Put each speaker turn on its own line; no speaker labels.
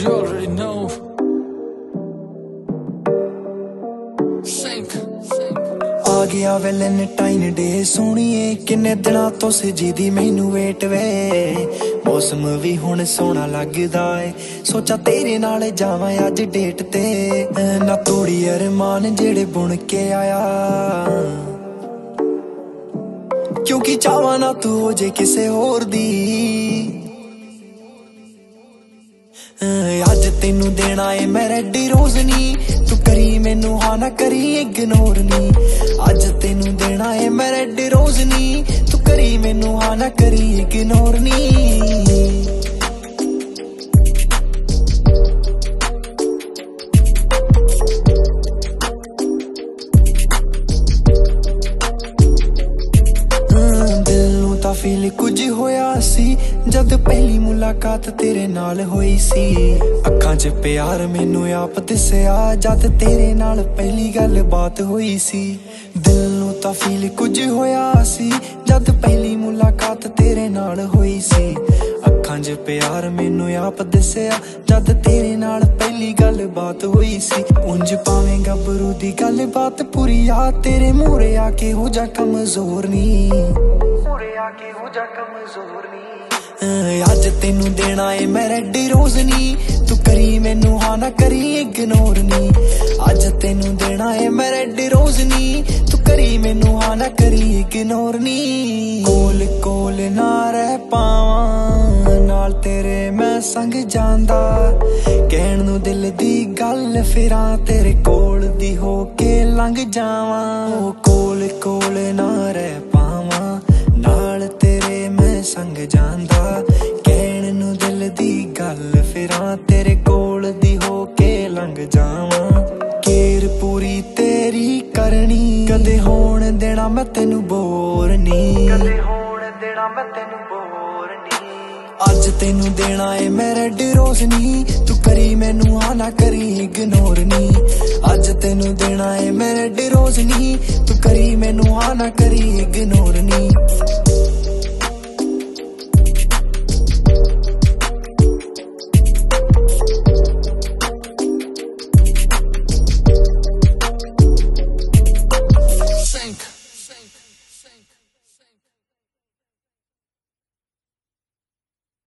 You already know. Sync.
आ गया Valentine day सोहणीए किन्ने दिनां तो सजीदी मैनू वेट वे मौसम भी हुण सोहना लगदा ए सोचा तेरे नाल जावां अज डेट ते ना तोड़ी अरमान जेड़े बुन के आया क्योंकि चाहवां ना तू हो जे किसे होर दी अज तेनू देना है मैं रेड रोज नी तू करी मैनू हाँ ना करी इग्नोर नी अज तेनू देना है मैं रेड रोज नी तू करी मैनू हाँ ना करी इग्नोर नी फील कुछ होया सी जद पहली मुलाकात तेरे नाल होई सी अखां च प्यार मैनू आप दिसया जद तेरे नाल पहली गल बात होई सी दिल नू तां फील कुछ होया सी जद पहली मुलाकात तेरे नाल होई सी अखां च प्यार मैनू आप दिसया जद तेरे नाल पहली गल बात होई सी उंज भावें गबरू दी गल बात पूरी आ तेरे मूहरे आके हो जा कमजोर नी अज तेनू देना है मैं रेड रोज नी तू करी मैनू हाँ ना करी इग्नोर नी अज तेनू देना है मैं रेड रोज नी तू करी मैनू हाँ ना करी इग्नोर नी कोल कोल ना रह पावां नाल तेरे मैं संग जांदा कहण नू दिल दी गल फिरां तेरे कोल दी हो के लंघ जावां ओ कोल कोल ना रह पावां नाल तेरे मैं संग जांदा कहण नू दिल दी गल फिरां तेरे कोल दी हो के लंघ जावां केर पूरी तेरी करनी कदे होण देना मैं तेनू बोर नी अज तेनू देना है मैं रेड रोज नी तू करी मैनू हाँ ना करी इग्नोर नी अज तेनू देना है मैं रेड रोज नी तू करी मैनू हाँ ना करी इग्नोर नी